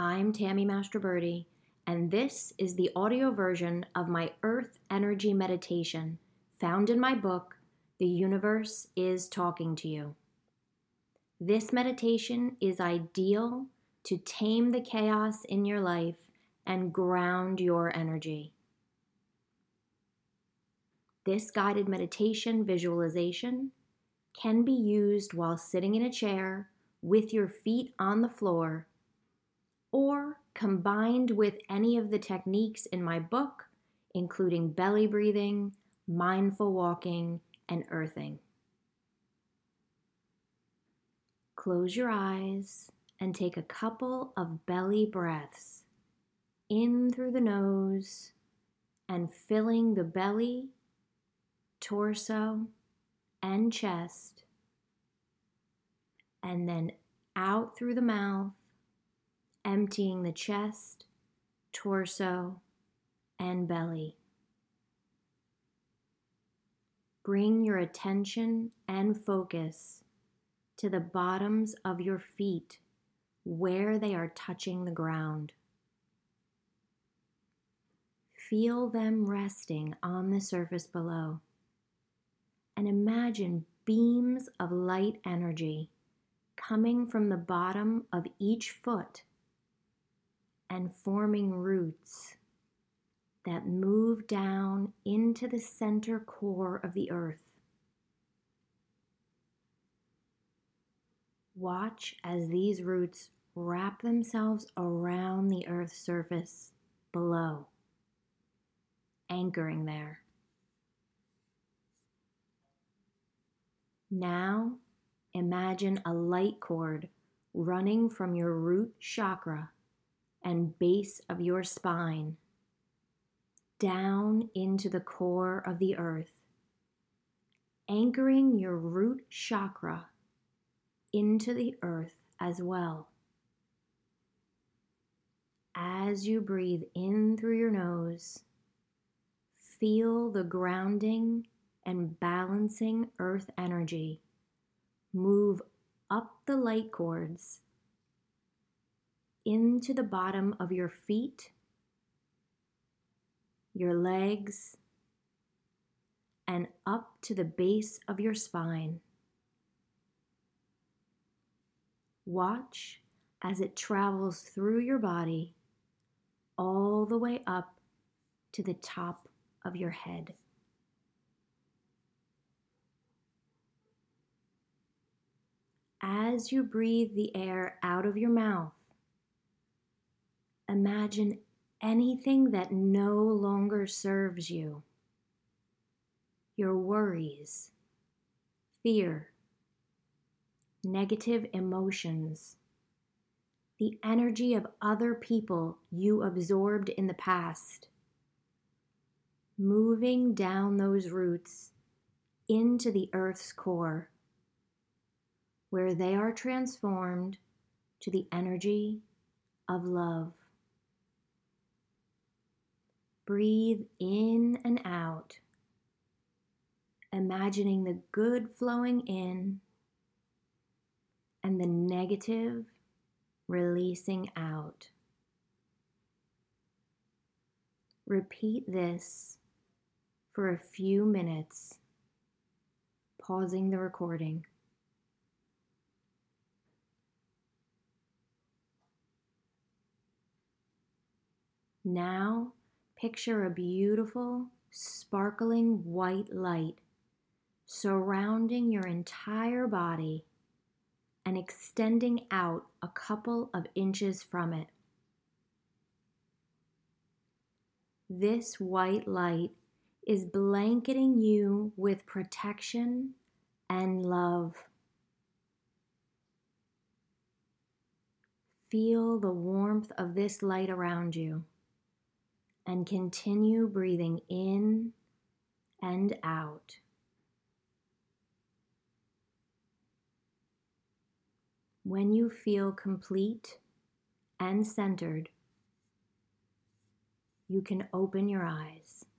I'm Tammy Mastroberti, and this is the audio version of my Earth Energy Meditation found in my book, The Universe is Talking to You. This meditation is ideal to tame the chaos in your life and ground your energy. This guided meditation visualization can be used while sitting in a chair with your feet on the floor, or combined with any of the techniques in my book, including belly breathing, mindful walking, and earthing. Close your eyes and take a couple of belly breaths in through the nose and filling the belly, torso, and chest, and then out through the mouth, emptying the chest, torso, and belly. Bring your attention and focus to the bottoms of your feet where they are touching the ground. Feel them resting on the surface below, and imagine beams of light energy coming from the bottom of each foot and forming roots that move down into the center core of the earth. Watch as these roots wrap themselves around the earth's surface below, anchoring there. Now, imagine a light cord running from your root chakra and base of your spine down into the core of the earth, anchoring your root chakra into the earth as well. As you breathe in through your nose, feel the grounding and balancing earth energy move up the light cords into the bottom of your feet, your legs, and up to the base of your spine. Watch as it travels through your body all the way up to the top of your head. As you breathe the air out of your mouth, imagine anything that no longer serves you. Your worries, fear, negative emotions, the energy of other people you absorbed in the past, moving down those roots into the earth's core, where they are transformed to the energy of love. Breathe in and out, imagining the good flowing in and the negative releasing out. Repeat this for a few minutes, pausing the recording. Now, picture a beautiful, sparkling white light surrounding your entire body and extending out a couple of inches from it. This white light is blanketing you with protection and love. Feel the warmth of this light around you and continue breathing in and out. When you feel complete and centered, you can open your eyes.